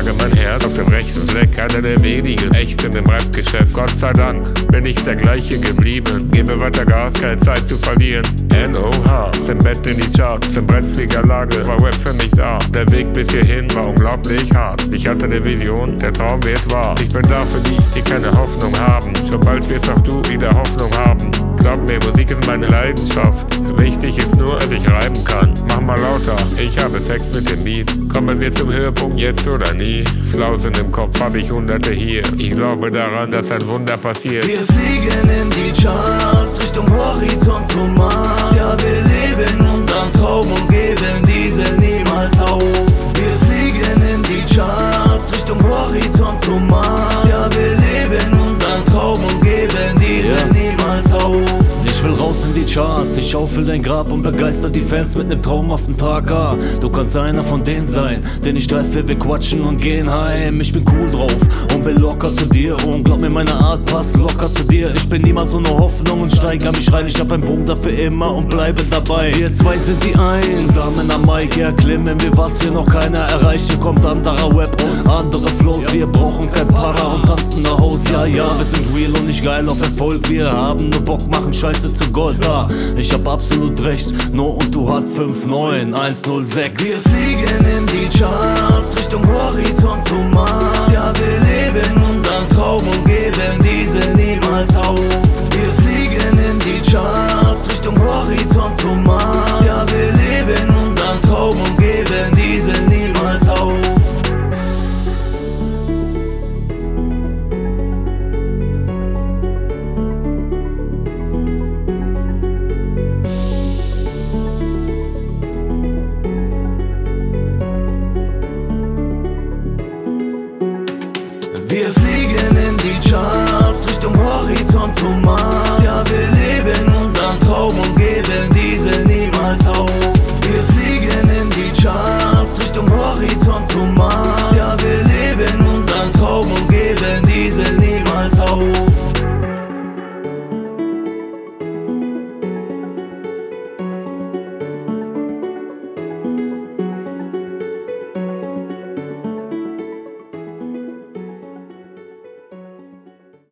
trage mein Herz auf dem rechten Fleck, einer der wenigen Echten im Rap-Geschäft. Gott sei Dank bin ich der gleiche geblieben, gebe weiter Gas, keine Zeit zu verlieren. NOH, aus dem Bett in die Charts, in brenzliger Lage, war Rap für mich da. Der Weg bis hierhin war unglaublich hart. Ich hatte eine Vision, der Traum wird wahr. Ich bin da für die keine Hoffnung haben. Schon bald wirst auch du wieder Hoffnung haben. Glaub mir, Musik ist meine Leidenschaft. Wichtig ist nur, dass ich reimen kann. Mach mal lauter, ich habe Sex mit dem Beat. Kommen wir zum Höhepunkt, jetzt oder nie. Flausen im Kopf hab ich Hunderte hier. Ich glaube daran, dass ein Wunder passiert. Wir fliegen in die Charts, Richtung Horizont zum Mars. Ja, wir leben unseren Traum und geben diese niemals auf. Wir fliegen in die Charts, Richtung Horizont zum Mars. Ja, wir leben unseren Traum und geben diese niemals auf. Ich will raus in die Charts, ich schaufel dein Grab und begeister die Fans mit nem traumhaften Tag. Du kannst einer von denen sein, den ich treffe, wir quatschen und gehen heim. Ich bin cool drauf und bin locker zu dir und glaub mir, meine Art passt locker zu dir. Ich bin niemals ohne Hoffnung und steigere mich rein. Ich hab einen Bruder für immer und bleibe dabei. Wir zwei sind die Eins, zusammen am Mic erklimmen wir, was hier noch keiner erreicht. Hier kommt anderer Web und andere Flows. Wir brauchen kein Para und tanzen nach Haus. Ja, wir sind real und nicht geil auf Erfolg. Wir haben nur Bock, machen Scheiße zu Gold. Ich hab absolut recht, nur und du hast 59106. Wir fliegen in die Charts, Richtung Horizont zum Mars. Ja, wir leben unseren Traum und geben diese niemals auf. Wir fliegen in die Charts, Richtung Horizont zum Mars. Ja, wir leben unseren Traum und geben diese niemals auf. Wir fliegen in die Charts, Richtung Horizont zum Mars. Ja, wir leben unseren Traum und